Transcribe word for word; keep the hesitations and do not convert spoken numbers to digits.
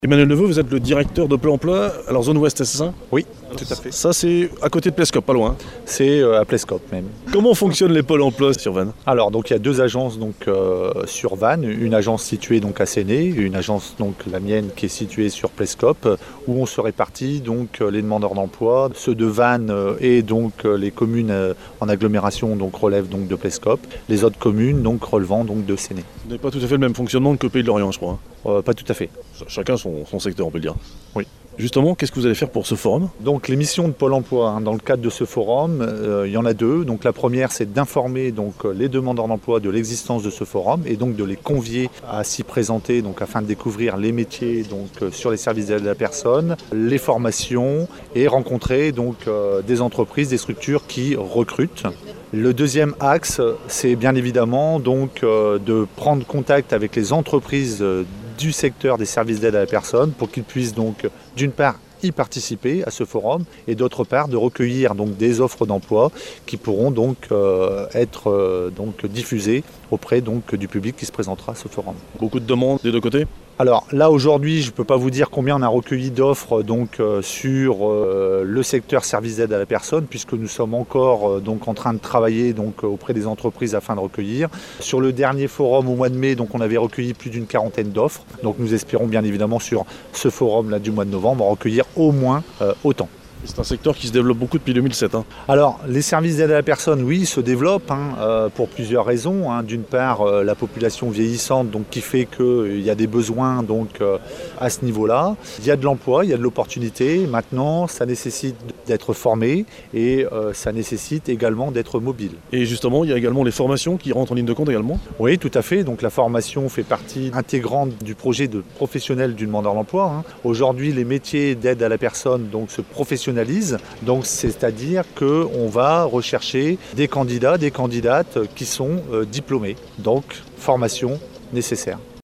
Emmanuel Neveu, vous êtes le directeur de Pôle emploi, alors zone ouest, c'est ça? Oui, tout à fait. Ça, c'est à côté de Plescope, pas loin. C'est euh, à Plescope même. Comment fonctionnent les pôles emploi sur Vannes? Alors, donc il y a deux agences donc, euh, sur Vannes, une agence située donc à Séné, une agence donc la mienne qui est située sur Plescope, où on se répartit donc les demandeurs d'emploi. Ceux de Vannes euh, et donc les communes euh, en agglomération donc relèvent donc de Plescope, les autres communes donc relevant donc de Séné. Vous n'avez pas tout à fait le même fonctionnement que Pays de Lorient, je crois. Euh, pas tout à fait. Ch- Chacun son, son secteur, on peut le dire. Oui. Justement, qu'est-ce que vous allez faire pour ce forum? Donc les missions de Pôle emploi hein, dans le cadre de ce forum, euh, il y en a deux. Donc la première c'est d'informer donc les demandeurs d'emploi de l'existence de ce forum et donc de les convier à s'y présenter donc afin de découvrir les métiers donc euh, sur les services d'aide à la personne, les formations et rencontrer donc euh, des entreprises, des structures qui recrutent. Le deuxième axe, c'est bien évidemment donc euh, de prendre contact avec les entreprises euh, du secteur des services d'aide à la personne pour qu'ils puissent donc d'une part y participer à ce forum et d'autre part de recueillir donc des offres d'emploi qui pourront donc euh, être euh, donc diffusées auprès donc du public qui se présentera à ce forum. Beaucoup de demandes des deux côtés? Alors là aujourd'hui, je ne peux pas vous dire combien on a recueilli d'offres donc euh, sur euh, le secteur service d'aide à la personne puisque nous sommes encore euh, donc en train de travailler donc auprès des entreprises afin de recueillir. Sur le dernier forum au mois de mai, donc on avait recueilli plus d'une quarantaine d'offres. Donc nous espérons bien évidemment sur ce forum là du mois de novembre recueillir au moins euh, autant. C'est un secteur qui se développe beaucoup depuis deux mille sept. Hein. Alors, les services d'aide à la personne, oui, se développent hein, euh, pour plusieurs raisons. Hein. D'une part, euh, la population vieillissante, donc qui fait qu'il euh, y a des besoins donc euh, à ce niveau-là. Il y a de l'emploi, il y a de l'opportunité. Maintenant, ça nécessite d'être formé et euh, ça nécessite également d'être mobile. Et justement, il y a également les formations qui rentrent en ligne de compte également. Oui, tout à fait. Donc la formation fait partie intégrante du projet de professionnel du demandeur d'emploi. Hein. Aujourd'hui, les métiers d'aide à la personne donc se professionnalisent. Donc c'est-à-dire qu'on va rechercher des candidats, des candidates qui sont euh, diplômés. Donc formation nécessaire.